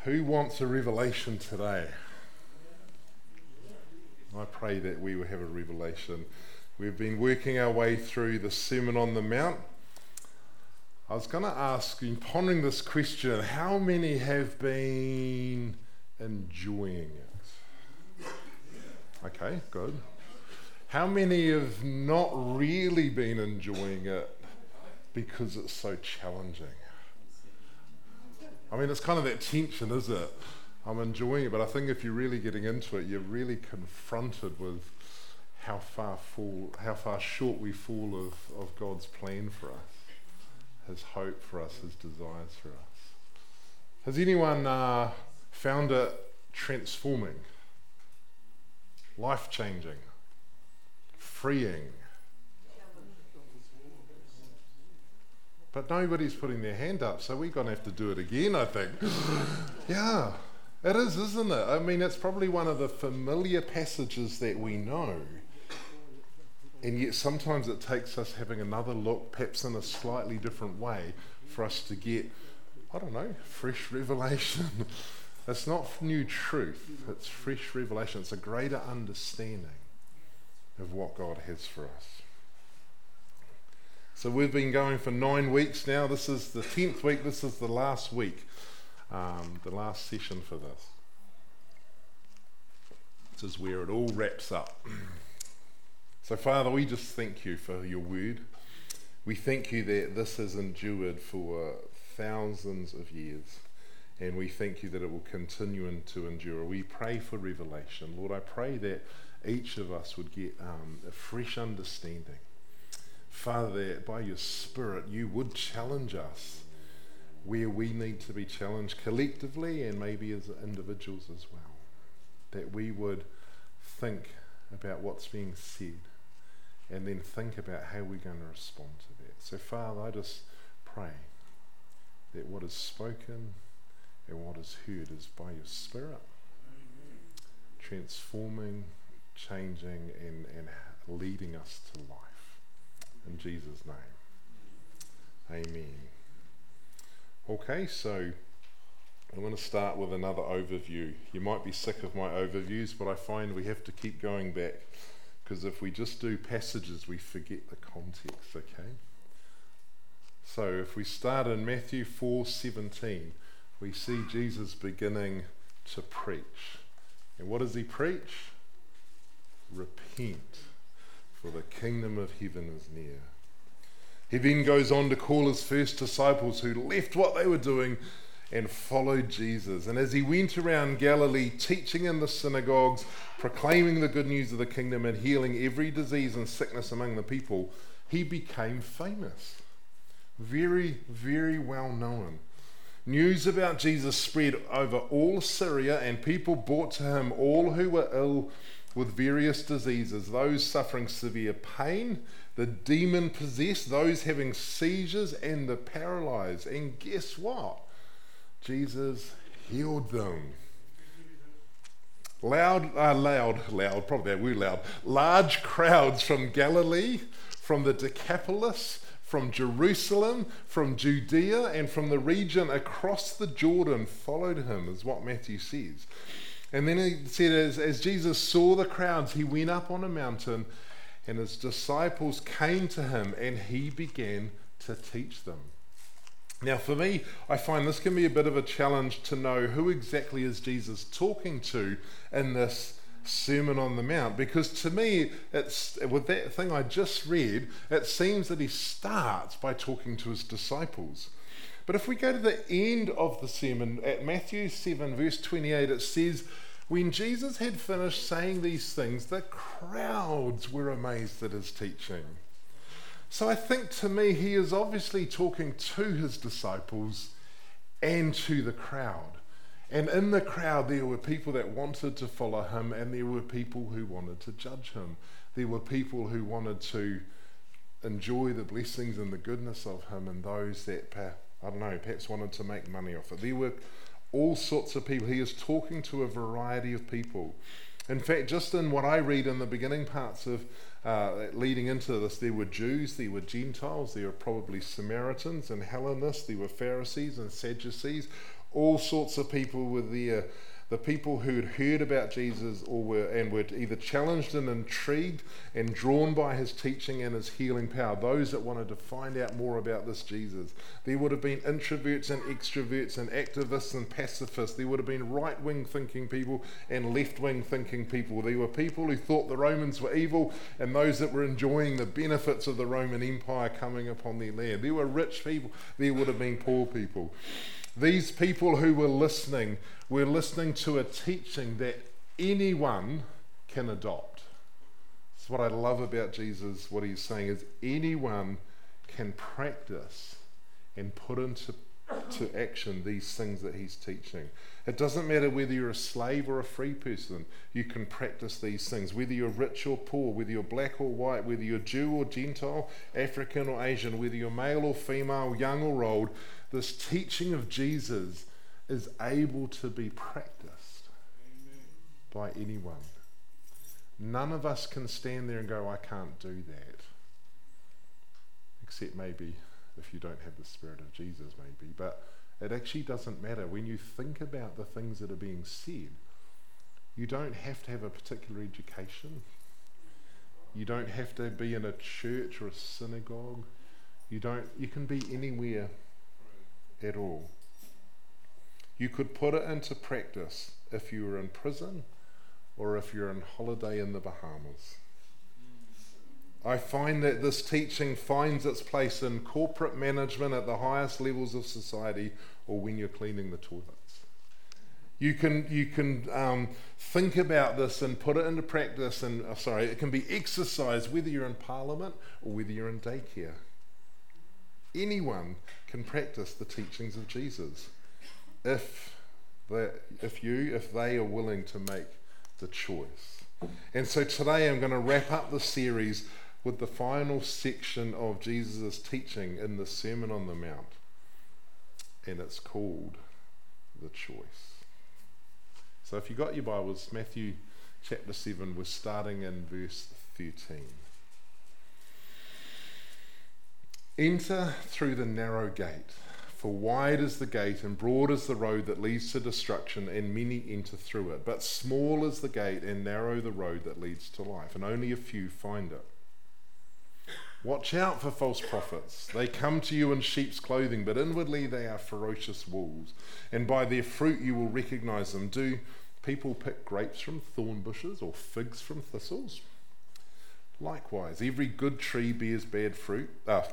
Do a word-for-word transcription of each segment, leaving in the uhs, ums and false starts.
Who wants a revelation today? I pray that we will have a revelation. We've been working our way through the Sermon on the Mount. I was going to ask, in pondering this question, how many have been enjoying it? Okay, good. How many have not really been enjoying it because it's so challenging? I mean, it's kind of that tension, is it? I'm enjoying it, but I think if you're really getting into it, you're really confronted with how far fall, how far short we fall of, of God's plan for us, His hope for us, His desires for us. Has anyone uh, found it transforming, life-changing, freeing? But nobody's putting their hand up, so we're going to have to do it again, I think. Yeah, it is, isn't it? I mean, it's probably one of the familiar passages that we know, and yet sometimes it takes us having another look, perhaps in a slightly different way, for us to get, I don't know, fresh revelation. It's not new truth, it's fresh revelation. It's a greater understanding of what God has for us. So we've been going for nine weeks now. This is the tenth week. This is the last week, um, the last session for this. This is where it all wraps up. So Father, we just thank you for your word. We thank you that this has endured for thousands of years, and we thank you that it will continue to endure. We pray for revelation. Lord, I pray that each of us would get um, a fresh understanding. Father, that by your Spirit you would challenge us where we need to be challenged collectively and maybe as individuals as well. That we would think about what's being said and then think about how we're going to respond to that. So Father, I just pray that what is spoken and what is heard is by your Spirit, transforming, changing and, and leading us to life. In Jesus' name, amen. Okay, so I'm going to start with another overview. You might be sick of my overviews, but I find we have to keep going back, because if we just do passages, we forget the context, okay? So if we start in Matthew four seventeen, we see Jesus beginning to preach. And what does he preach? Repent, for the kingdom of heaven is near. He then goes on to call his first disciples who left what they were doing and followed Jesus. And as he went around Galilee teaching in the synagogues, proclaiming the good news of the kingdom and healing every disease and sickness among the people, he became famous. Very, very well known. News about Jesus spread over all Syria, and people brought to him all who were ill with various diseases, those suffering severe pain, the demon-possessed, those having seizures, and the paralyzed. And guess what? Jesus healed them. Loud, uh, loud, loud, probably that word loud. Large crowds from Galilee, from the Decapolis, from Jerusalem, from Judea, and from the region across the Jordan followed him, is what Matthew says. And then he said, as, as Jesus saw the crowds, he went up on a mountain, and his disciples came to him, and he began to teach them. Now for me, I find this can be a bit of a challenge to know who exactly is Jesus talking to in this Sermon on the Mount, because to me, it's with that thing I just read, it seems that he starts by talking to his disciples. But if we go to the end of the sermon, at Matthew seven, verse twenty-eight, it says, when Jesus had finished saying these things, the crowds were amazed at his teaching. So I think to me, he is obviously talking to his disciples and to the crowd. And in the crowd, there were people that wanted to follow him, and there were people who wanted to judge him. There were people who wanted to enjoy the blessings and the goodness of him, and those that, I don't know, perhaps wanted to make money off it. There were all sorts of people. He is talking to a variety of people. In fact, just in what I read in the beginning parts of uh, leading into this, there were Jews, there were Gentiles, there were probably Samaritans and Hellenists, there were Pharisees and Sadducees, All sorts of people were there. The people who had heard about Jesus or were and were either challenged and intrigued and drawn by his teaching and his healing power. Those that wanted to find out more about this Jesus. There would have been introverts and extroverts and activists and pacifists. There would have been right-wing thinking people and left-wing thinking people. There were people who thought the Romans were evil and those that were enjoying the benefits of the Roman Empire coming upon their land. There were rich people. There would have been poor people. These people who were listening were listening to a teaching that anyone can adopt. That's what I love about Jesus. What he's saying is anyone can practice and put into to action these things that he's teaching. It doesn't matter whether you're a slave or a free person, you can practice these things. Whether you're rich or poor, whether you're black or white, whether you're Jew or Gentile, African or Asian, whether you're male or female, young or old, this teaching of Jesus is able to be practiced Amen. By anyone. None of us can stand there and go, I can't do that. Except maybe if you don't have the Spirit of Jesus, maybe. But it actually doesn't matter. When you think about the things that are being said, you don't have to have a particular education. You don't have to be in a church or a synagogue. You don't. You can be anywhere at all. You could put it into practice if you were in prison or if you're on holiday in the Bahamas. I find that this teaching finds its place in corporate management at the highest levels of society or when you're cleaning the toilets. You can you can um, think about this and put it into practice, and oh, sorry, it can be exercised whether you're in Parliament or whether you're in daycare. Anyone can practice the teachings of Jesus if the, if you, if they are willing to make the choice. And so today I'm going to wrap up the series with the final section of Jesus' teaching in the Sermon on the Mount. And it's called The Choice. So if you got your Bibles, Matthew chapter seven, we're starting in verse thirteen. Enter through the narrow gate, for wide is the gate and broad is the road that leads to destruction, and many enter through it. But small is the gate and narrow the road that leads to life, and only a few find it. Watch out for false prophets. They come to you in sheep's clothing, but inwardly they are ferocious wolves. And by their fruit you will recognize them. Do people pick grapes from thorn bushes or figs from thistles? Likewise, every good tree bears bad fruit. Ah.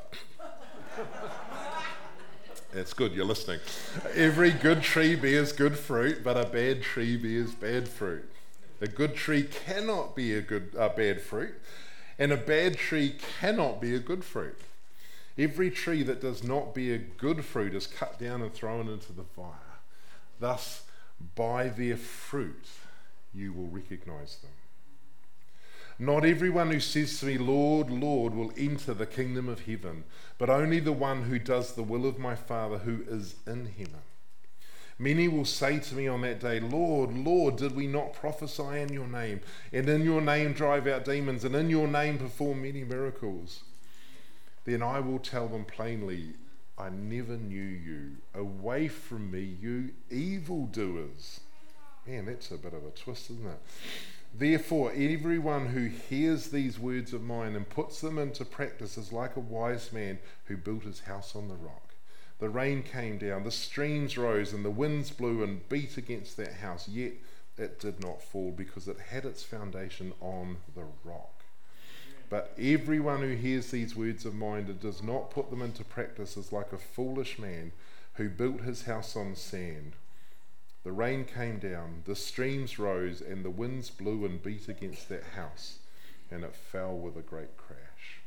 It's good, you're listening. Every good tree bears good fruit, but a bad tree bears bad fruit. A good tree cannot be a good uh, bad fruit, and a bad tree cannot be a good fruit. Every tree that does not bear good fruit is cut down and thrown into the fire. Thus, by their fruit, you will recognize them. Not everyone who says to me, Lord, Lord, will enter the kingdom of heaven, but only the one who does the will of my Father who is in heaven. Many will say to me on that day, Lord, Lord, did we not prophesy in your name, and in your name drive out demons, and in your name perform many miracles? Then I will tell them plainly, I never knew you. Away from me, you evildoers. Man, that's a bit of a twist, isn't it? Therefore, everyone who hears these words of mine and puts them into practice is like a wise man who built his house on the rock. The rain came down, the streams rose, and the winds blew and beat against that house, yet it did not fall because it had its foundation on the rock. But everyone who hears these words of mine and does not put them into practice is like a foolish man who built his house on sand. The rain came down, the streams rose, and the winds blew and beat against that house, and it fell with a great crash.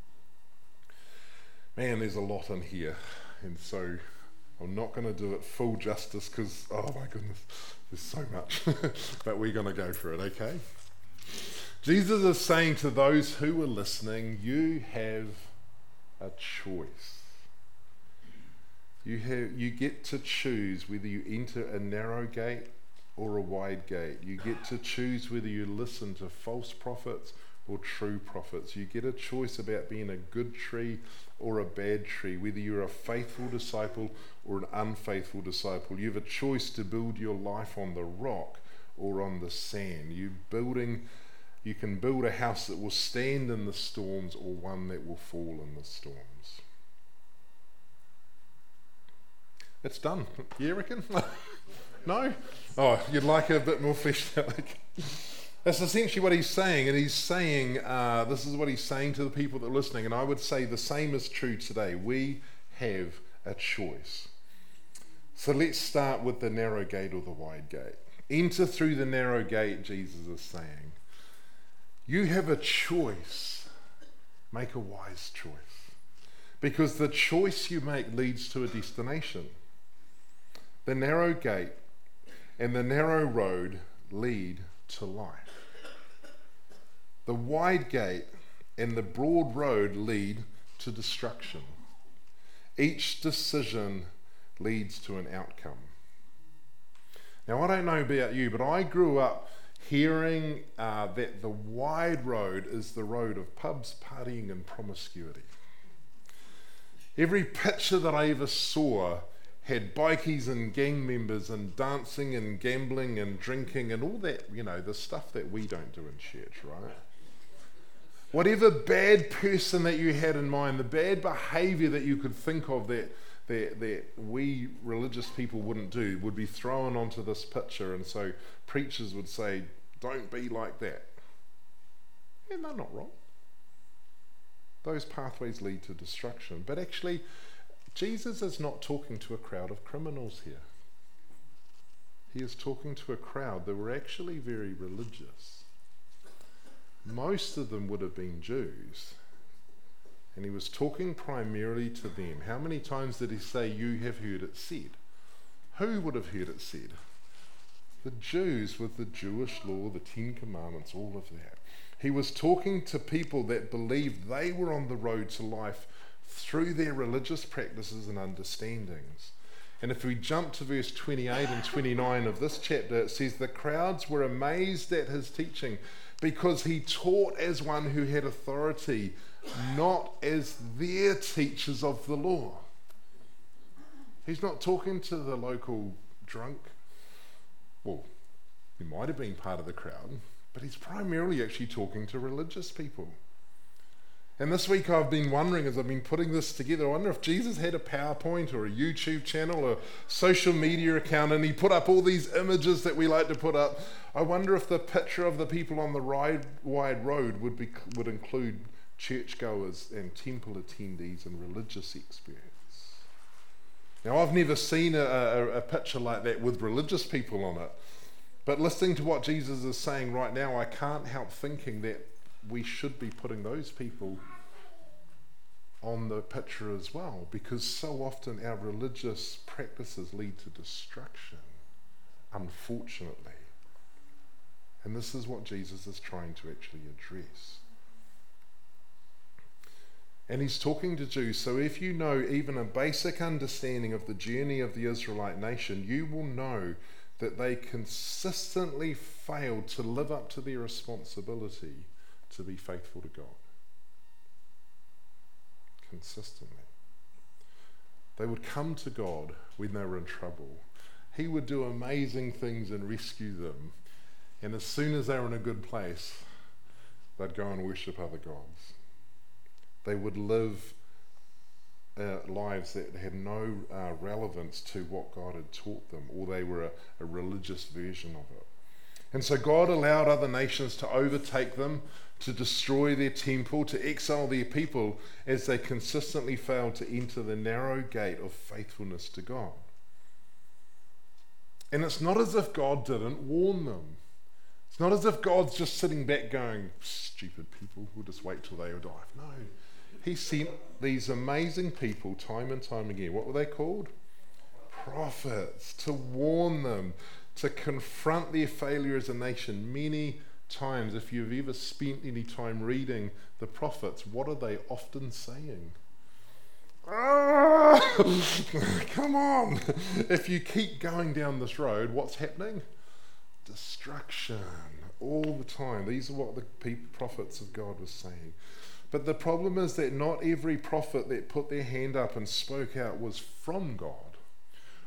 Man, there's a lot in here, and so I'm not going to do it full justice because, oh my goodness, there's so much, but we're going to go for it, okay? Jesus is saying to those who are listening, you have a choice. You have, you get to choose whether you enter a narrow gate or a wide gate. You get to choose whether you listen to false prophets or true prophets. You get a choice about being a good tree or a bad tree, whether you're a faithful disciple or an unfaithful disciple. You have a choice to build your life on the rock or on the sand. You building, you can build a house that will stand in the storms or one that will fall in the storms. It's done. You reckon? No? Oh, you'd like it a bit more fleshed out. That's essentially what he's saying, and he's saying, uh, this is what he's saying to the people that are listening, and I would say the same is true today. We have a choice. So let's start with the narrow gate or the wide gate. Enter through the narrow gate, Jesus is saying. You have a choice. Make a wise choice. Because the choice you make leads to a destination. The narrow gate and the narrow road lead to life. The wide gate and the broad road lead to destruction. Each decision leads to an outcome. Now, I don't know about you, but I grew up hearing uh, that the wide road is the road of pubs, partying, and promiscuity. Every picture that I ever saw had bikies and gang members and dancing and gambling and drinking and all that, you know, the stuff that we don't do in church, right? Whatever bad person that you had in mind, the bad behaviour that you could think of that, that that we religious people wouldn't do would be thrown onto this picture, and so preachers would say, don't be like that. And they're not wrong. Those pathways lead to destruction. But actually, Jesus is not talking to a crowd of criminals here. He is talking to a crowd that were actually very religious. Most of them would have been Jews. And he was talking primarily to them. How many times did he say, you have heard it said? Who would have heard it said? The Jews with the Jewish law, the Ten Commandments, all of that. He was talking to people that believed they were on the road to life through their religious practices and understandings. And if we jump to verse twenty-eight and twenty-nine of this chapter, it says, the crowds were amazed at his teaching because he taught as one who had authority, not as their teachers of the law. He's not talking to the local drunk. Well, he might have been part of the crowd, but he's primarily actually talking to religious people. And this week I've been wondering, as I've been putting this together, I wonder if Jesus had a PowerPoint or a YouTube channel or a social media account, and he put up all these images that we like to put up. I wonder if the picture of the people on the wide, wide road would be would include churchgoers and temple attendees and religious experts. Now, I've never seen a, a, a picture like that with religious people on it, but listening to what Jesus is saying right now, I can't help thinking that we should be putting those people on the picture as well, because so often our religious practices lead to destruction, unfortunately. And this is what Jesus is trying to actually address. And he's talking to Jews, so if you know even a basic understanding of the journey of the Israelite nation, you will know that they consistently failed to live up to their responsibility to be faithful to God. Consistently. They would come to God when they were in trouble. He would do amazing things and rescue them. And as soon as they were in a good place, they'd go and worship other gods. They would live uh, lives that had no uh, relevance to what God had taught them, or they were a, a religious version of it. And so God allowed other nations to overtake them, to destroy their temple, to exile their people, as they consistently failed to enter the narrow gate of faithfulness to God. And it's not as if God didn't warn them. It's not as if God's just sitting back going, stupid people, we'll just wait till they die. No. He sent these amazing people time and time again. What were they called? Prophets, to warn them, to confront their failure as a nation many times. If you've ever spent any time reading the prophets, what are they often saying? Ah, come on. If you keep going down this road, what's happening? Destruction all the time. These are what the people, prophets of God were saying. But the problem is that not every prophet that put their hand up and spoke out was from God.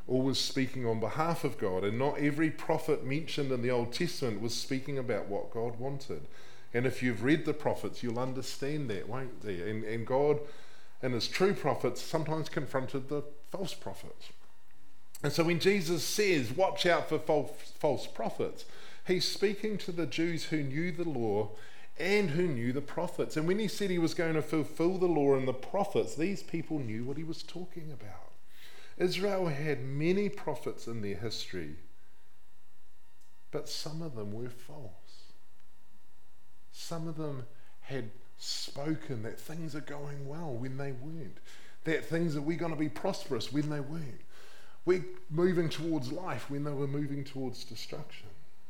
always speaking on behalf of God, and not every prophet mentioned in the Old Testament was speaking about what God wanted. And if you've read the prophets, you'll understand that, won't you? And, and God and his true prophets sometimes confronted the false prophets. And so when Jesus says, watch out for false, false prophets, he's speaking to the Jews who knew the law and who knew the prophets. And when he said he was going to fulfill the law and the prophets, these people knew what he was talking about. Israel had many prophets in their history, but some of them were false. Some of them had spoken that things are going well when they weren't, that things are we're going to be prosperous when they weren't, we're moving towards life when they were moving towards destruction.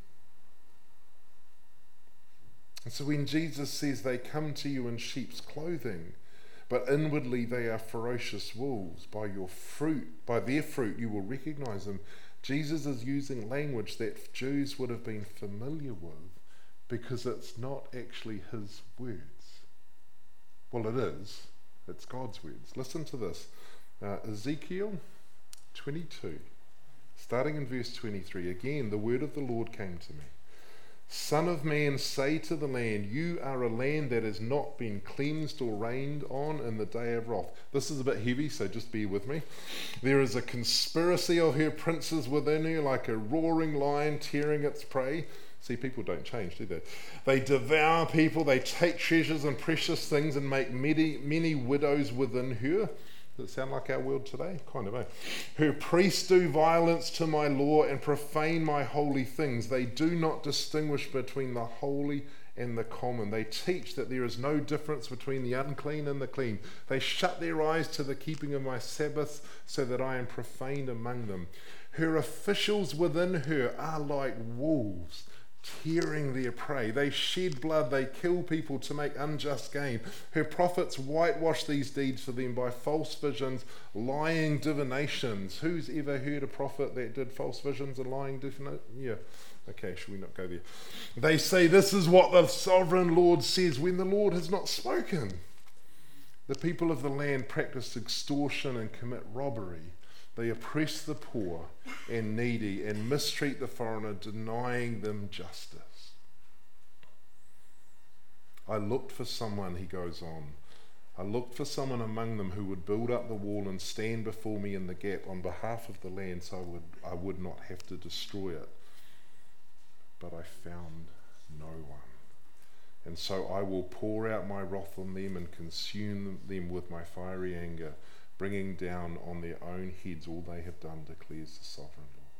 And so when Jesus says they come to you in sheep's clothing, but inwardly they are ferocious wolves, by your fruit, by their fruit you will recognize them. Jesus is using language that Jews would have been familiar with, because it's not actually his words. Well, it is. It's God's words. Listen to this. Uh, Ezekiel twenty-two, starting in verse twenty-three. Again, the word of the Lord came to me. Son of man, say to the land, you are a land that has not been cleansed or rained on in the day of wrath. This is a bit heavy, so just bear with me. There is a conspiracy of her princes within her, like a roaring lion tearing its prey. See, people don't change, do they? They devour people, they take treasures and precious things and make many, many widows within her. Does it sound like our world today? Kind of, eh? Her priests do violence to my law and profane my holy things. They do not distinguish between the holy and the common. They teach that there is no difference between the unclean and the clean. They shut their eyes to the keeping of my Sabbaths, so that I am profaned among them. Her officials within her are like wolves, tearing their prey. They shed blood, they kill people to make unjust gain. Her prophets whitewash these deeds for them by false visions, lying divinations. Who's ever heard a prophet that did false visions and lying divinations? Yeah, okay, should we not go there? They say this is what the sovereign Lord says, when the Lord has not spoken. The people of the land practice extortion and commit robbery. They oppress the poor and needy and mistreat the foreigner, denying them justice. I looked for someone, he goes on. I looked for someone among them who would build up the wall and stand before me in the gap on behalf of the land, so I would, I would not have to destroy it. But I found no one. And so I will pour out my wrath on them and consume them with my fiery anger, bringing down on their own heads all they have done, declares the sovereign Lord.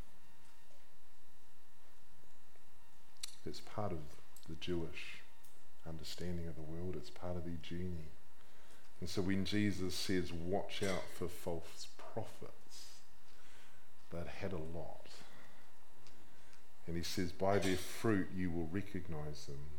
It's part of the Jewish understanding of the world. It's part of their journey. And so when Jesus says, watch out for false prophets, that had a lot. And he says, by their fruit you will recognize them.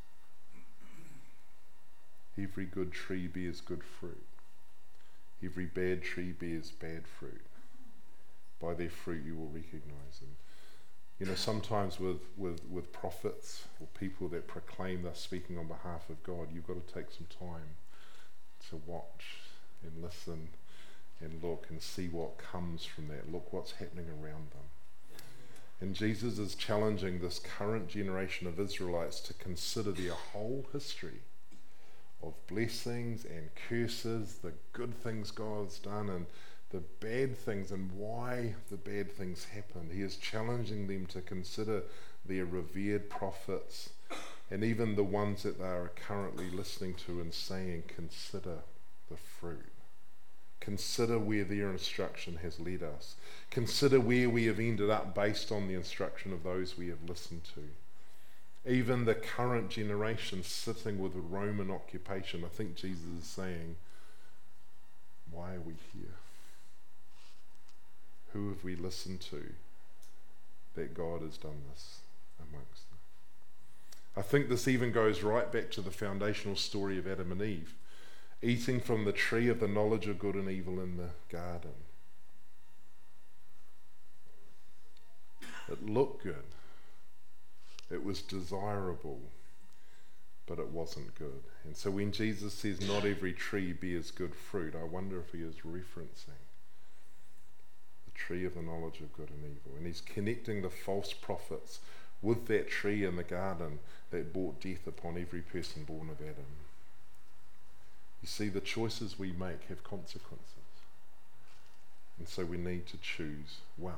Every good tree bears good fruit. Every bad tree bears bad fruit. By their fruit you will recognize them. You know, sometimes with, with, with prophets or people that proclaim they're speaking on behalf of God, you've got to take some time to watch and listen and look and see what comes from that. Look what's happening around them. And Jesus is challenging this current generation of Israelites to consider their whole history of blessings and curses, the good things God's done and the bad things, and why the bad things happened. He is challenging them to consider their revered prophets, and even the ones that they are currently listening to, and saying, consider the fruit. Consider where their instruction has led us. Consider where we have ended up based on the instruction of those we have listened to. Even the current generation sitting with a Roman occupation, I think Jesus is saying, why are we here? Who have we listened to that God has done this amongst them? I think this even goes right back to the foundational story of Adam and Eve, eating from the tree of the knowledge of good and evil in the garden. It looked good. It was desirable, but it wasn't good. And so when Jesus says not every tree bears good fruit, I wonder if he is referencing the tree of the knowledge of good and evil. And he's connecting the false prophets with that tree in the garden that brought death upon every person born of Adam. You see, the choices we make have consequences. And so we need to choose well.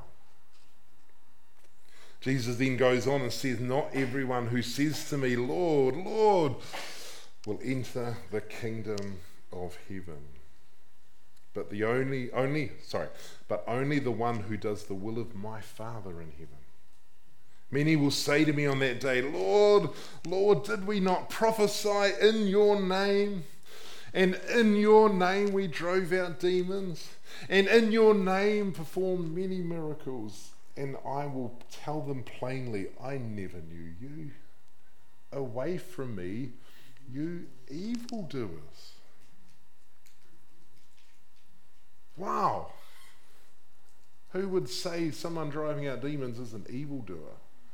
Jesus then goes on and says, not everyone who says to me, Lord, Lord, will enter the kingdom of heaven. But the only, only, sorry, but only the one who does the will of my Father in heaven. Many will say to me on that day, Lord, Lord, did we not prophesy in your name? And in your name we drove out demons, and in your name performed many miracles. And I will tell them plainly, I never knew you. Away from me, you evildoers. Wow. Who would say someone driving out demons is an evildoer?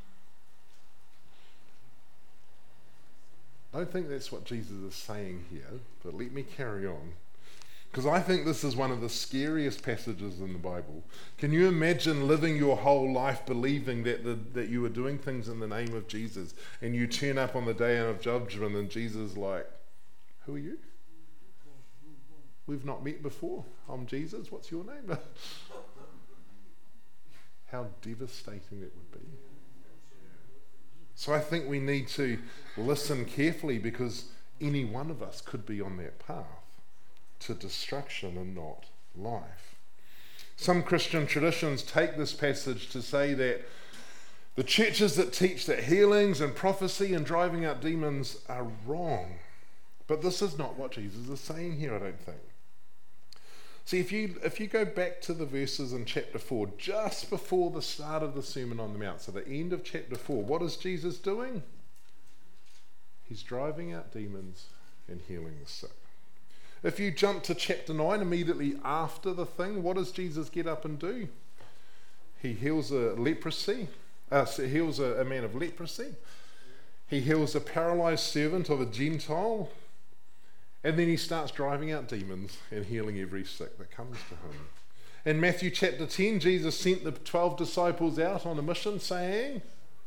I don't think that's what Jesus is saying here, but let me carry on. Because I think this is one of the scariest passages in the Bible. Can you imagine living your whole life believing that the, that you are doing things in the name of Jesus, and you turn up on the day of judgment and Jesus is like, who are you? We've not met before. I'm Jesus. What's your name? How devastating that would be. So I think we need to listen carefully, because any one of us could be on that path to destruction and not life. Some Christian traditions take this passage to say that the churches that teach that healings and prophecy and driving out demons are wrong. But this is not what Jesus is saying here, I don't think. See, if you if you go back to the verses in chapter four, just before the start of the Sermon on the Mount, so the end of chapter four, what is Jesus doing? He's driving out demons and healing the sick. If you jump to chapter nine, immediately after the thing, what does Jesus get up and do? He heals a leprosy, uh, heals a, a man of leprosy. He heals a paralyzed servant of a Gentile. And then he starts driving out demons and healing every sick that comes to him. In Matthew chapter ten, Jesus sent the twelve disciples out on a mission saying,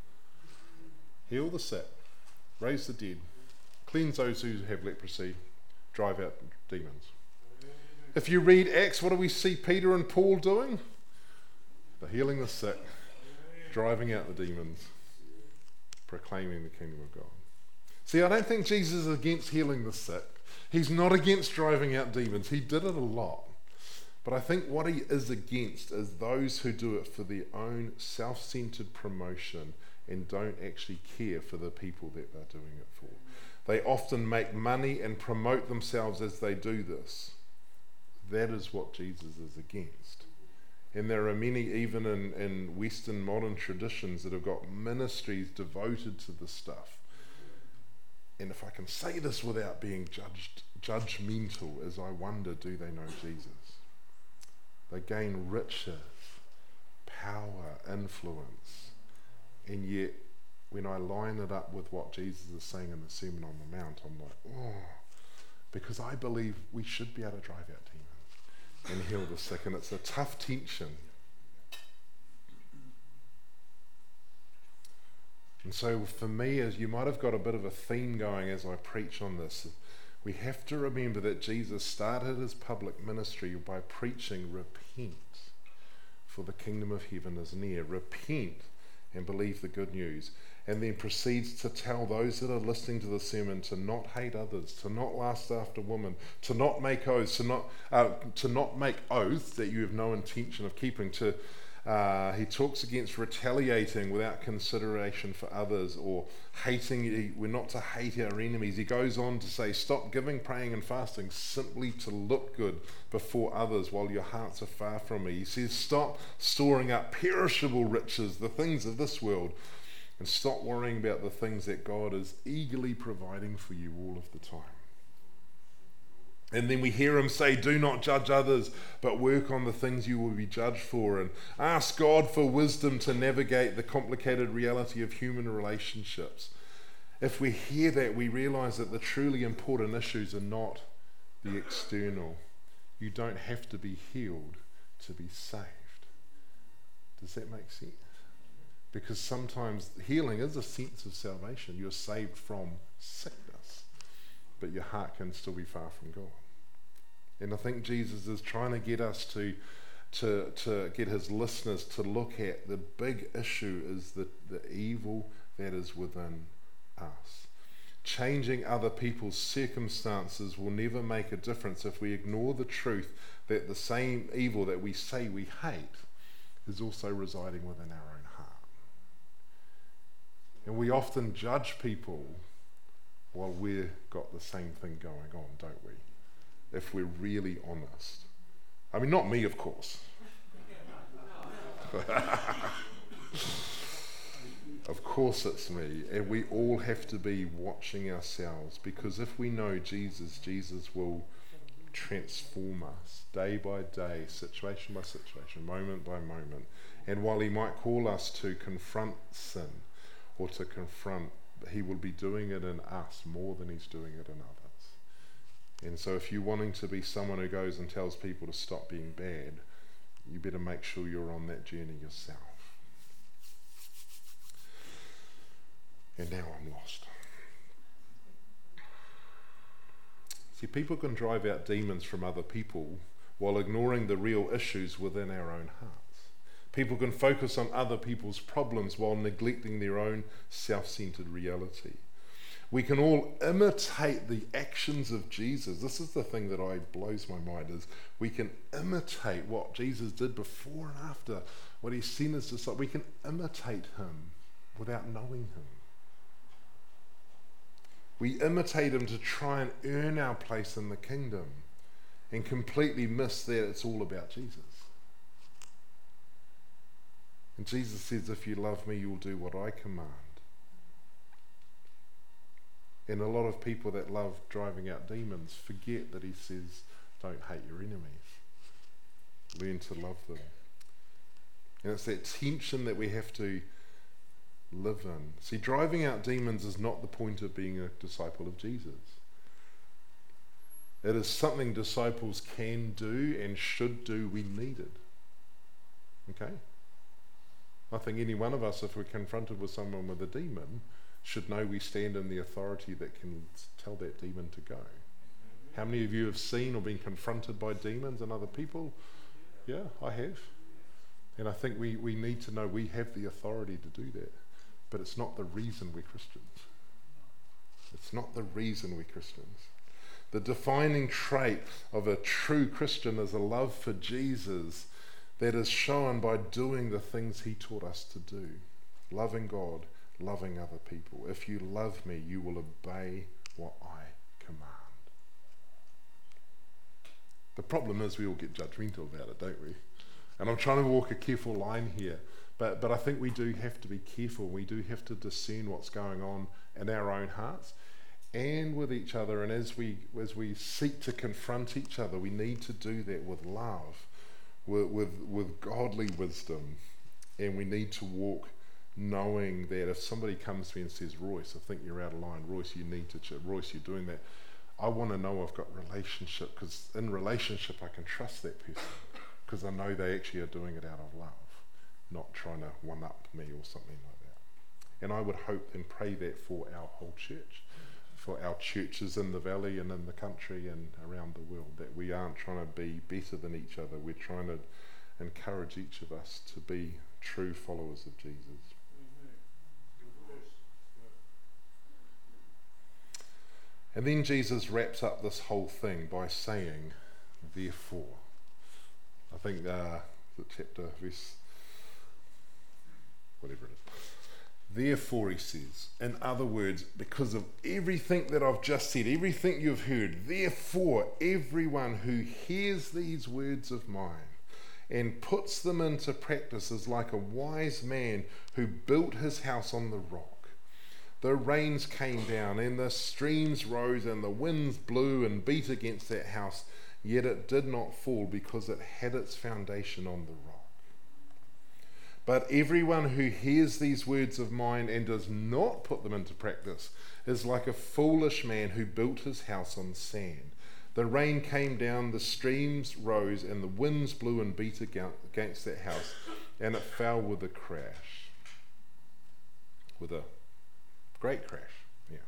heal the sick, raise the dead, cleanse those who have leprosy, drive out demons. If you read Acts, what do we see Peter and Paul doing? They're healing the sick, driving out the demons, proclaiming the kingdom of God. See, I don't think Jesus is against healing the sick. He's not against driving out demons. He did it a lot. But I think what he is against is those who do it for their own self-centered promotion and don't actually care for the people that they're doing it for. They often make money and promote themselves as they do this. That is what Jesus is against. And there are many, even in, in Western modern traditions, that have got ministries devoted to this stuff. And if I can say this without being judged, judgmental, as I wonder, do they know Jesus? They gain riches, power, influence. And yet, when I line it up with what Jesus is saying in the Sermon on the Mount, I'm like, oh, because I believe we should be able to drive out demons and heal the sick. And it's a tough tension. And so for me, as you might have got a bit of a theme going as I preach on this, we have to remember that Jesus started his public ministry by preaching, repent, for the kingdom of heaven is near. Repent and believe the good news. And then proceeds to tell those that are listening to the sermon to not hate others, to not lust after women, to not make oaths, to not uh, to not make oaths that you have no intention of keeping, to Uh, he talks against retaliating without consideration for others, or hating. We're not to hate our enemies. He goes on to say, stop giving, praying and fasting simply to look good before others while your hearts are far from me. He says, stop storing up perishable riches, the things of this world, and stop worrying about the things that God is eagerly providing for you all of the time. And then we hear him say, do not judge others, but work on the things you will be judged for, and ask God for wisdom to navigate the complicated reality of human relationships. If we hear that, we realize that the truly important issues are not the external. You don't have to be healed to be saved. Does that make sense? Because sometimes healing is a sense of salvation. You're saved from sickness, but your heart can still be far from God. And I think Jesus is trying to get us to to to get his listeners to look at the big issue is the, the evil that is within us. Changing other people's circumstances will never make a difference if we ignore the truth that the same evil that we say we hate is also residing within our own heart. And we often judge people while we've got the same thing going on, don't we? If we're really honest. I mean, not me, of course. Of course it's me. And we all have to be watching ourselves, because if we know Jesus, Jesus will transform us day by day, situation by situation, moment by moment. And while he might call us to confront sin or to confront, he will be doing it in us more than he's doing it in others. And so if you're wanting to be someone who goes and tells people to stop being bad, you better make sure you're on that journey yourself. And now I'm lost. See, people can drive out demons from other people while ignoring the real issues within our own hearts. People can focus on other people's problems while neglecting their own self-centered reality. We can all imitate the actions of Jesus. This is the thing that I blows my mind, is we can imitate what Jesus did before and after, what he's seen as disciples. We can imitate him without knowing him. We imitate him to try and earn our place in the kingdom and completely miss that it's all about Jesus. And Jesus says, if you love me, you'll do what I command. And a lot of people that love driving out demons forget that he says, don't hate your enemies. Learn to love them. And it's that tension that we have to live in. See, driving out demons is not the point of being a disciple of Jesus. It is something disciples can do and should do. We need it. Okay? I think any one of us, if we're confronted with someone with a demon, should know we stand in the authority that can tell that demon to go. How many of you have seen or been confronted by demons and other people? Yeah, I have. And I think we, we need to know we have the authority to do that. But it's not the reason we're Christians. It's not the reason we're Christians. The defining trait of a true Christian is a love for Jesus that is shown by doing the things he taught us to do. Loving God, loving other people. If you love me, you will obey what I command. The problem is we all get judgmental about it, don't we? And I'm trying to walk a careful line here. But but I think we do have to be careful. We do have to discern what's going on in our own hearts and with each other. And as we as we seek to confront each other, we need to do that with love, with with, with godly wisdom. And we need to walk knowing that if somebody comes to me and says, Royce, I think you're out of line. Royce, you need to, ch- Royce, you're doing that. I want to know I've got relationship, because in relationship I can trust that person because I know they actually are doing it out of love, not trying to one-up me or something like that. And I would hope and pray that for our whole church, for our churches in the valley and in the country and around the world, that we aren't trying to be better than each other. We're trying to encourage each of us to be true followers of Jesus. And then Jesus wraps up this whole thing by saying, therefore. I think uh, the chapter, verse, whatever it is. Therefore, he says, in other words, because of everything that I've just said, everything you've heard, therefore, everyone who hears these words of mine and puts them into practice is like a wise man who built his house on the rock. The rains came down and the streams rose and the winds blew and beat against that house, yet it did not fall because it had its foundation on the rock. But everyone who hears these words of mine and does not put them into practice is like a foolish man who built his house on sand. The rain came down, the streams rose, and the winds blew and beat against that house, and it fell with a crash. With a great crash, yeah.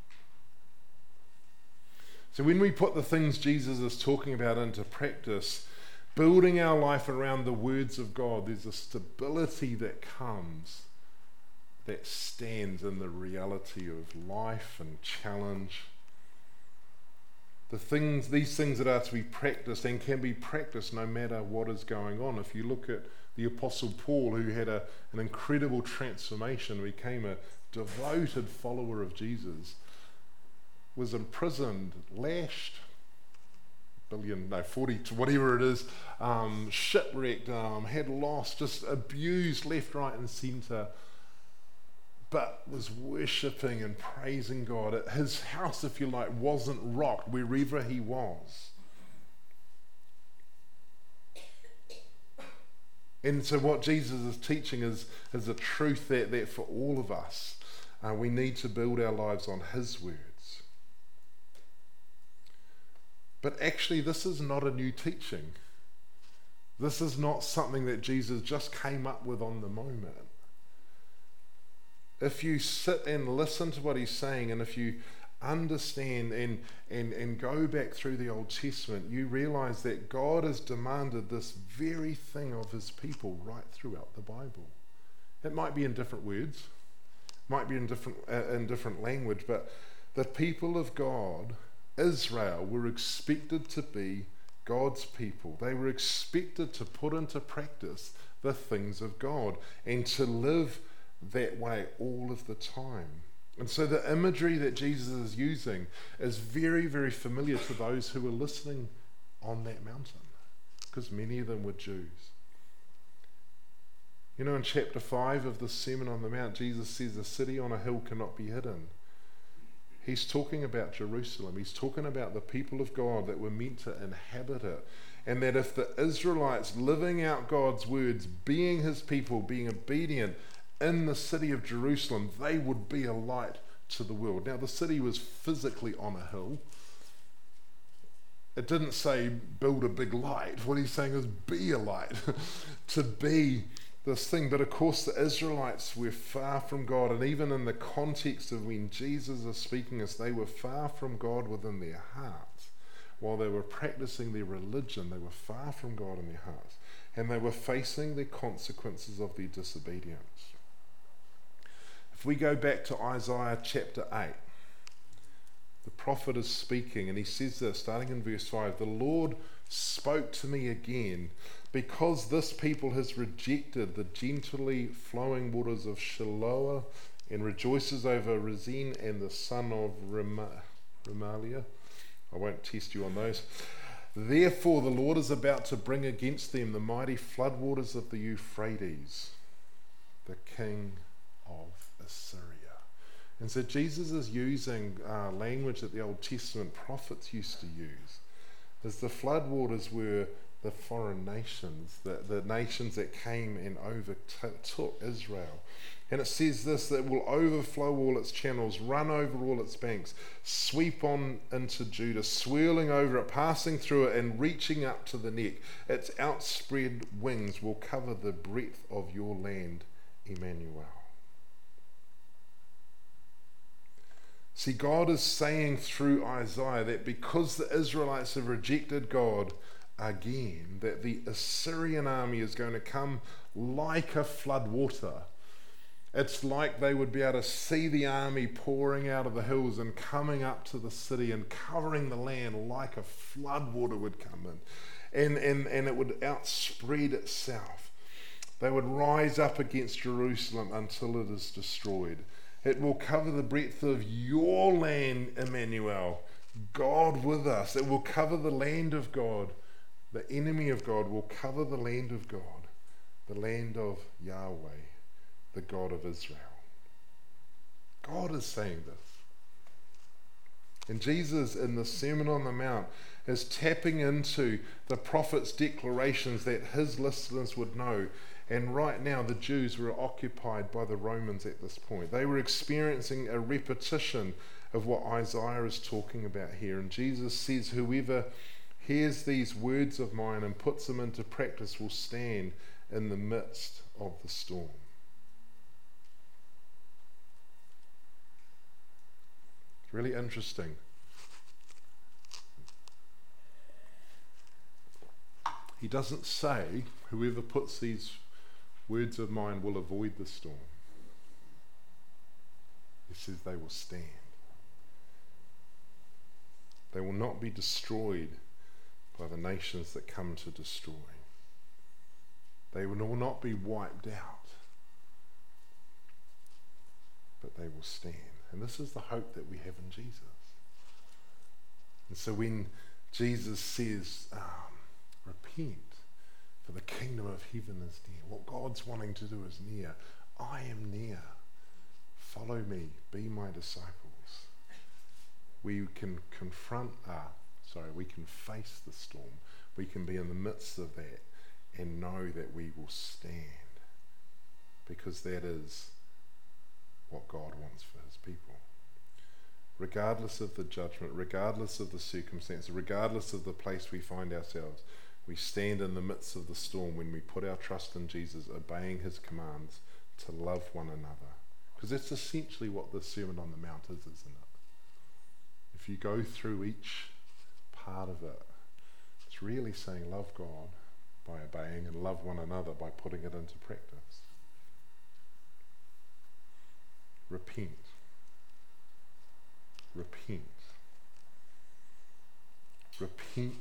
So when we put the things Jesus is talking about into practice, building our life around the words of God, there's a stability that comes that stands in the reality of life and challenge. The things, these things that are to be practiced and can be practiced no matter what is going on. If you look at the Apostle Paul, who had a, an incredible transformation, became a devoted follower of Jesus, was imprisoned, lashed, billion, no, forty to whatever it is, um, shipwrecked, um, had lost, just abused left, right and centre, but was worshipping and praising God. His house, if you like, wasn't rocked wherever he was. And so what Jesus is teaching is, is a truth that, that for all of us, uh, we need to build our lives on his words. But actually, this is not a new teaching. This is not something that Jesus just came up with on the moment. If you sit and listen to what he's saying, and if you understand and, and, and go back through the Old Testament, you realize that God has demanded this very thing of his people right throughout the Bible. It might be in different words, might be in different, uh, in different language, but the people of God, Israel, were expected to be God's people. They were expected to put into practice the things of God and to live that way all of the time. And so the imagery that Jesus is using is very, very familiar to those who were listening on that mountain, because many of them were Jews. You know, in chapter five of the Sermon on the Mount, Jesus says a city on a hill cannot be hidden. He's talking about Jerusalem. He's talking about the people of God that were meant to inhabit it. And that if the Israelites living out God's words, being his people, being obedient in the city of Jerusalem, they would be a light to the world. Now, the city was physically on a hill. It didn't say build a big light. What he's saying is be a light, to be this thing. But of course, the Israelites were far from God, and even in the context of when Jesus is speaking us, they were far from God within their hearts. While they were practicing their religion, they were far from God in their hearts, and they were facing the consequences of their disobedience. If we go back to Isaiah chapter eight, the prophet is speaking, and he says this, starting in verse five, "The Lord spoke to me again, because this people has rejected the gently flowing waters of Shiloah and rejoices over Rezin and the son of Rem- Remaliah." I won't test you on those. "Therefore the Lord is about to bring against them the mighty floodwaters of the Euphrates, the king of Assyria." And so Jesus is using uh, language that the Old Testament prophets used to use, as the floodwaters were the foreign nations, the, the nations that came and overtook Israel. And it says this, that will overflow all its channels, run over all its banks, sweep on into Judah, swirling over it, passing through it, and reaching up to the neck. Its outspread wings will cover the breadth of your land, Emmanuel. See, God is saying through Isaiah that because the Israelites have rejected God again, that the Assyrian army is going to come like a flood water. It's like they would be able to see the army pouring out of the hills and coming up to the city and covering the land like a flood water would come in. And, and, and it would outspread itself. They would rise up against Jerusalem until it is destroyed. It will cover the breadth of your land, Emmanuel, God with us. It will cover the land of God. The enemy of God will cover the land of God, the land of Yahweh, the God of Israel. God is saying this. And Jesus, in the Sermon on the Mount, is tapping into the prophet's declarations that his listeners would know. And right now, the Jews were occupied by the Romans at this point. They were experiencing a repetition of what Isaiah is talking about here. And Jesus says, "Whoever hears these words of mine and puts them into practice will stand in the midst of the storm. It's really interesting. He doesn't say, whoever puts these words of mine will avoid the storm. He says they will stand. They will not be destroyed by the nations that come to destroy. They will not be wiped out, but they will stand. And this is the hope that we have in Jesus. And so when Jesus says, um, repent, for the kingdom of heaven is near. What God's wanting to do is near. I am near. Follow me. Be my disciples. We can confront, uh, sorry, we can face the storm. We can be in the midst of that and know that we will stand, because that is what God wants for his people. Regardless of the judgment, regardless of the circumstance, regardless of the place we find ourselves, we stand in the midst of the storm when we put our trust in Jesus, obeying his commands to love one another. Because that's essentially what the Sermon on the Mount is, isn't it? If you go through each part of it, it's really saying love God by obeying and love one another by putting it into practice. Repent. Repent. Repent.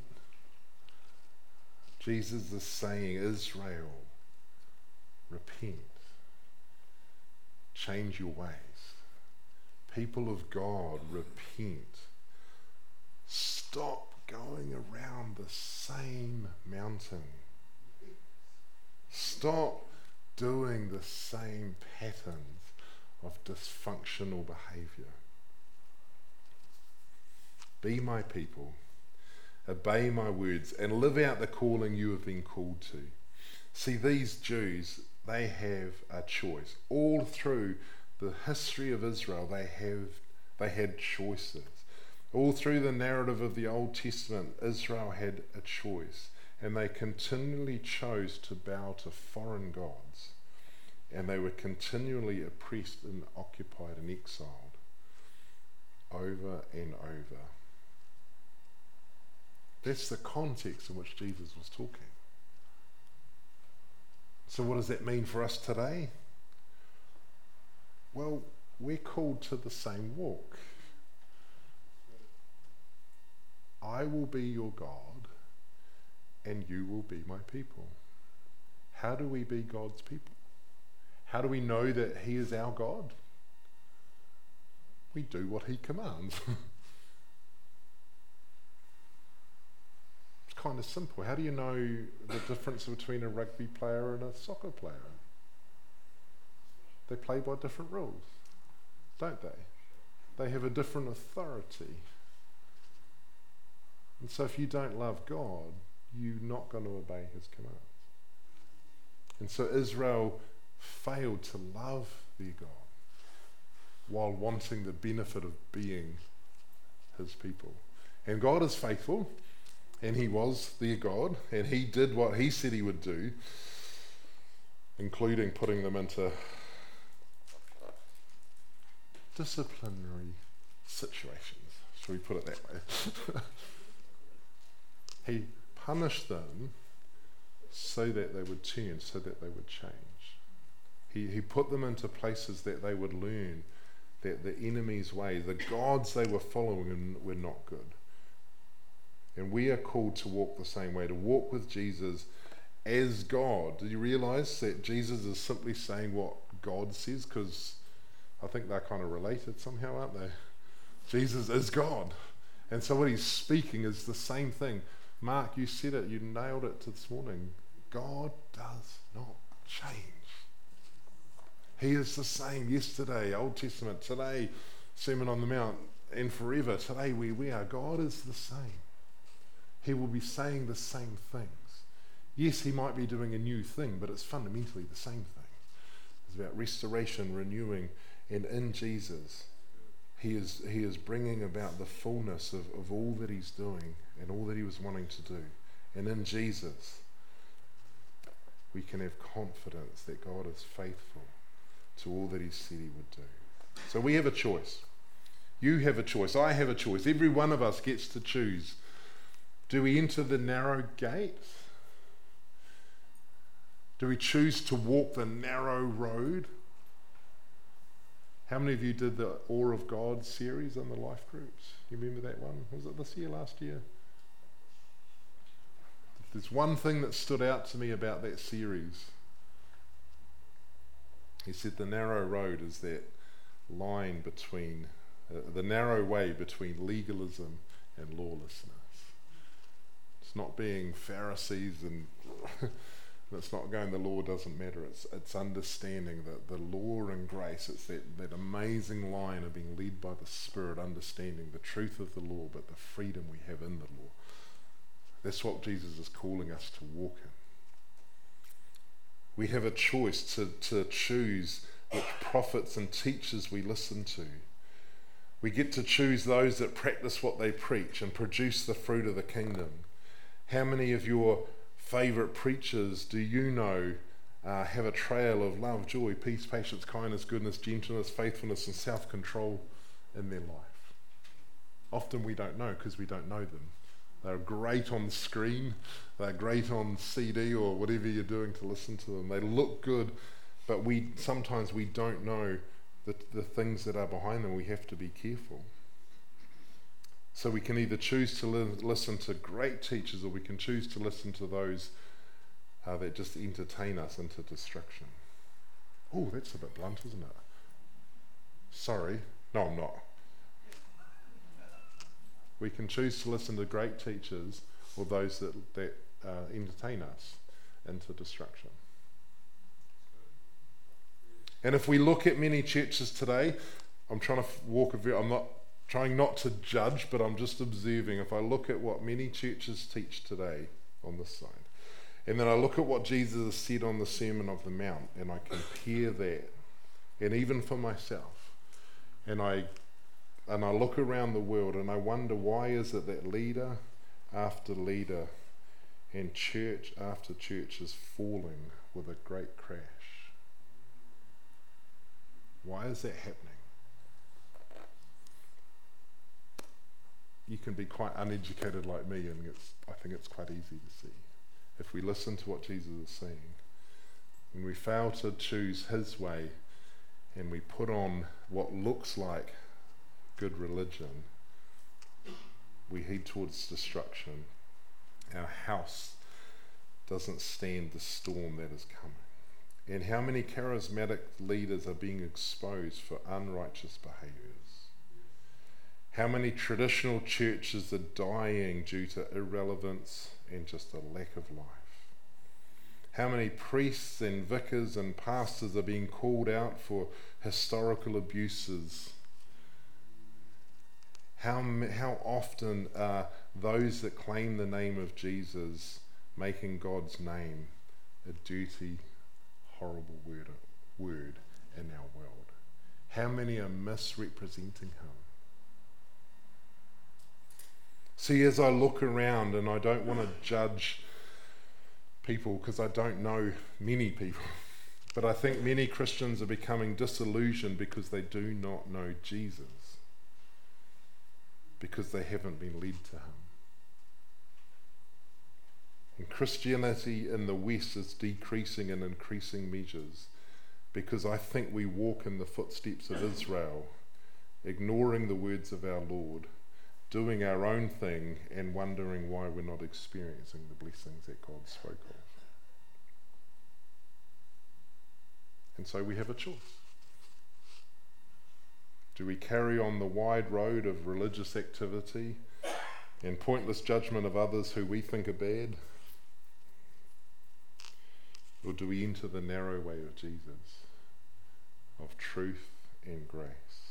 Jesus is saying, Israel, repent. Change your ways. People of God, repent. Stop going around the same mountain. Stop doing the same patterns of dysfunctional behavior. Be my people, obey my words, and live out the calling you have been called to. See, these Jews, they have a choice. All through the history of Israel, they have they had choices. All through the narrative of the Old Testament, Israel had a choice, and they continually chose to bow to foreign gods, and they were continually oppressed and occupied and exiled over and over. That's the context in which Jesus was talking. So what does that mean for us today? Well, we're called to the same walk. I will be your God, and you will be my people. How do we be God's people? How do we know that he is our God? We do what he commands. It's kind of simple. How do you know the difference between a rugby player and a soccer player? They play by different rules, don't they? They have a different authority. And so if you don't love God, you're not going to obey his commands. And so Israel failed to love their God while wanting the benefit of being his people. And God is faithful, and he was their God, and he did what he said he would do, including putting them into disciplinary situations. Shall we put it that way? He punished them so that they would turn, so that they would change. He, he put them into places that they would learn that the enemy's ways, the gods they were following, were not good. And we are called to walk the same way, to walk with Jesus as God. Do you realize that Jesus is simply saying what God says? Because I think they're kind of related somehow, aren't they? Jesus is God. And so what he's speaking is the same thing. Mark, you said it, you nailed it this morning. God does not change. He is the same yesterday, Old Testament, today, Sermon on the Mount, and forever. Today where we are, God is the same. He will be saying the same things. Yes, he might be doing a new thing, but it's fundamentally the same thing. It's about restoration, renewing, and in Jesus, he is he is bringing about the fullness of, of all that he's doing and all that he was wanting to do. And in Jesus, we can have confidence that God is faithful to all that he said he would do. So we have a choice. You have a choice. I have a choice. Every one of us gets to choose. Do we enter the narrow gate? Do we choose to walk the narrow road? How many of you did the Awe of God series on the life groups? You remember that one? Was it this year, last year? There's one thing that stood out to me about that series. He said the narrow road is that line between, uh, the narrow way between legalism and lawlessness. It's not being Pharisees and it's not going the law doesn't matter. It's it's understanding that the law and grace, it's that, that amazing line of being led by the Spirit, understanding the truth of the law, but the freedom we have in the law. That's what Jesus is calling us to walk in. We have a choice to, to choose which prophets and teachers we listen to. We get to choose those that practice what they preach and produce the fruit of the kingdom. How many of your favourite preachers do you know uh, have a trail of love, joy, peace, patience, kindness, goodness, gentleness, faithfulness and self-control in their life? Often we don't know because we don't know them. They're great on the screen, they're great on C D or whatever you're doing to listen to them. They look good, but we sometimes we don't know the, the things that are behind them. We have to be careful. So we can either choose to li- listen to great teachers, or we can choose to listen to those uh, that just entertain us into destruction. Oh, that's a bit blunt, isn't it? Sorry. No, I'm not. We can choose to listen to great teachers or those that, that uh, entertain us into destruction. And if we look at many churches today, I'm trying to f- walk a very, I'm not trying not to judge, but I'm just observing. If I look at what many churches teach today on this side, and then I look at what Jesus has said on the Sermon of the Mount, and I compare that, and even for myself, and I and I look around the world and I wonder, why is it that leader after leader and church after church is falling with a great crash? Why is that happening? You can be quite uneducated like me, and it's, I think it's quite easy to see. If we listen to what Jesus is saying, when we fail to choose his way and we put on what looks like good religion, we head towards destruction. Our house doesn't stand the storm that is coming. And how many charismatic leaders are being exposed for unrighteous behaviours? How many traditional churches are dying due to irrelevance and just a lack of life? How many priests and vicars and pastors are being called out for historical abuses? How, how often are those that claim the name of Jesus making God's name a dirty, horrible word, word in our world? How many are misrepresenting him? See, as I look around, and I don't want to judge people because I don't know many people, but I think many Christians are becoming disillusioned because they do not know Jesus, because they haven't been led to him. And Christianity in the West is decreasing in increasing measures because I think we walk in the footsteps of Israel, ignoring the words of our Lord, doing our own thing and wondering why we're not experiencing the blessings that God spoke of. And so we have a choice. Do we carry on the wide road of religious activity and pointless judgment of others who we think are bad? Or do we enter the narrow way of Jesus, of truth and grace?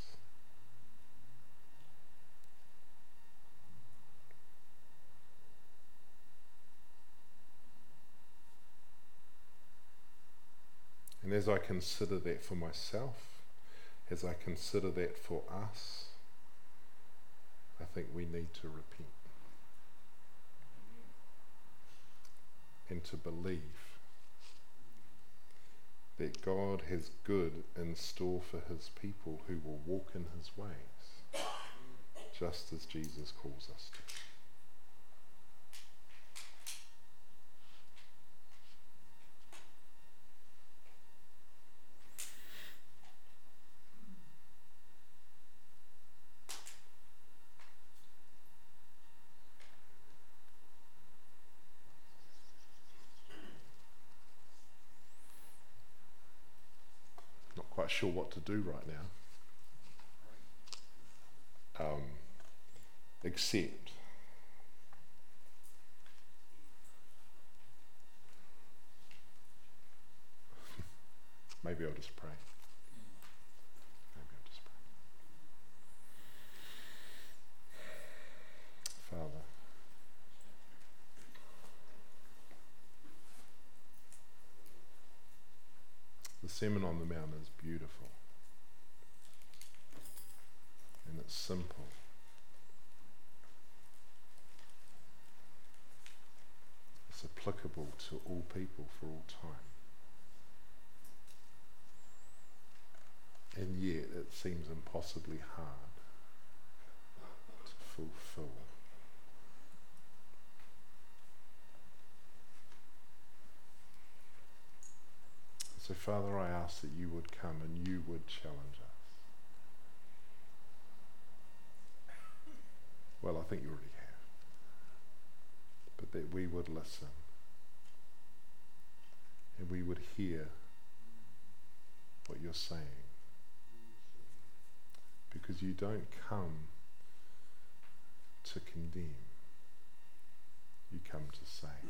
And as I consider that for myself, as I consider that for us, I think we need to repent and to believe that God has good in store for his people who will walk in his ways, just as Jesus calls us to. Quite sure what to do right now, um, except maybe I'll just pray. Maybe I'll just pray. Father, the Sermon on the Mount is beautiful, and it's simple. It's applicable to all people for all time. And yet it seems impossibly hard to fulfill. So Father, I ask that you would come and you would challenge us. Well, I think you already have. But that we would listen and we would hear what you're saying. Because you don't come to condemn, you come to save.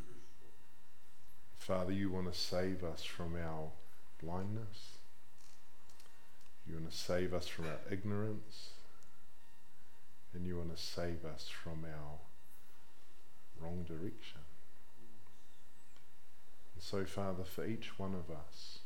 Father, you want to save us from our blindness. You want to save us from our ignorance. And you want to save us from our wrong direction. And so, Father, for each one of us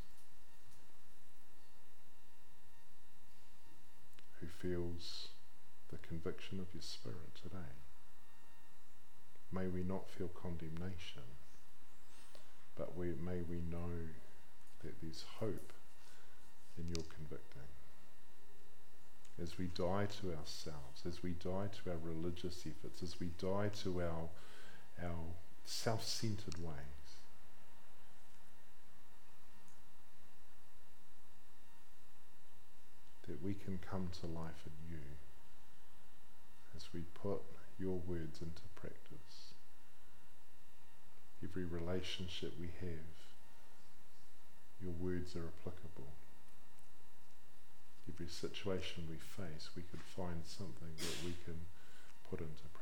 who feels the conviction of your Spirit today, may we not feel condemnation, but we, may we know that there's hope in your convicting. As we die to ourselves, as we die to our religious efforts, as we die to our, our self-centered ways, that we can come to life in you as we put your words into practice. Every relationship we have, your words are applicable. Every situation we face, we could find something that we can put into practice.